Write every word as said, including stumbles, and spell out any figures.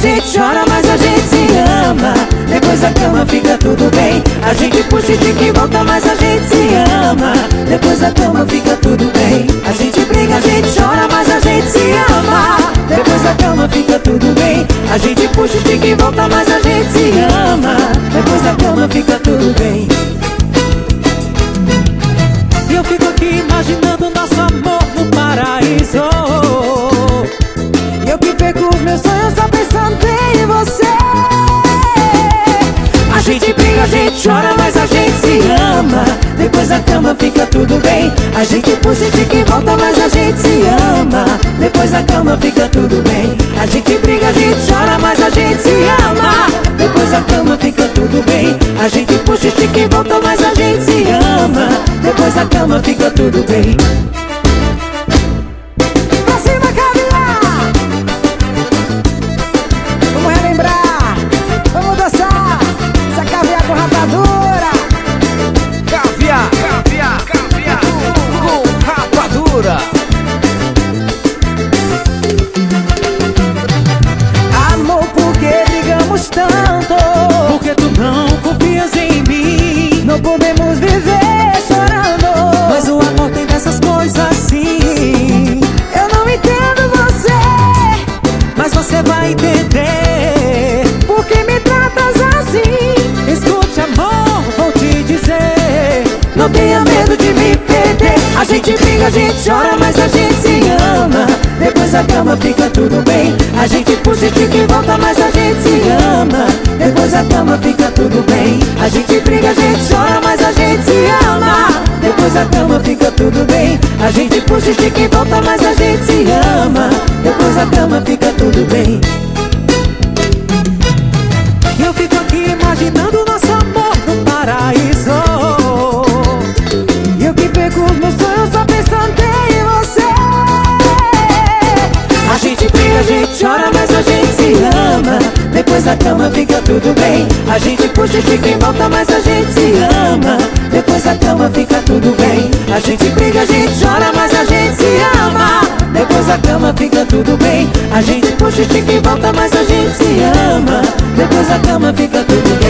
gente chora, mas a gente se ama. Depois da cama fica tudo bem. A gente puxa e fica e volta, mas a gente se ama. Depois da cama fica tudo bem. A gente briga, a gente chora, mas a gente se ama. Depois da cama fica tudo bem. A gente puxa e fica e volta, mas a gente se ama. Depois da cama fica tudo bem. E eu fico aqui imaginando nosso amor no paraíso. E eu que perco os meus sonhos só pensando em você. A gente briga, a gente chora, mas a gente se ama. Depois da cama fica tudo bem. A gente puxa e fica e volta, mas a gente se ama. Depois da cama fica tudo bem. A gente briga, a gente chora, mas a gente se ama. Depois da cama fica tudo bem. A gente puxa e fica e volta, mas a gente se ama. Depois da cama fica tudo bem. Pra cima, caviar! Vamos relembrar, vamos dançar. Essa caviar com rapadura. Caviar, caviar, caviar com rapadura. Amor, por que brigamos tanto? Porque tu não confias em mim. Não podemos viver chorando. Mas o amor tem dessas coisas assim. Eu não entendo você, Mas você vai entender. por que me tratas assim? Escute, amor, vou te dizer. Não tenha medo de me perder. A gente briga, a gente chora, mas a gente se ama. Depois da cama fica tudo bem. A gente puxa e fica e volta, mas a gente se ama. Depois da cama fica tudo bem. A gente briga, a gente chora, mas a gente se ama. Depois da cama fica tudo bem. A gente puxa e fica e volta, mas a gente se ama. Depois da cama fica tudo bem. E eu fico aqui imaginando nosso amor no paraíso. Eu que perco os meus sonhos só pensando em você. A gente briga, a gente chora, mas a gente se ama. Depois da cama fica tudo bem. A gente puxa e fica em volta, mas a gente se ama. Depois da cama fica tudo bem. A gente briga, a gente chora, mas a gente se ama. Depois da cama fica tudo bem. A gente puxa e fica em volta, mas a gente se ama. Depois da cama fica tudo bem.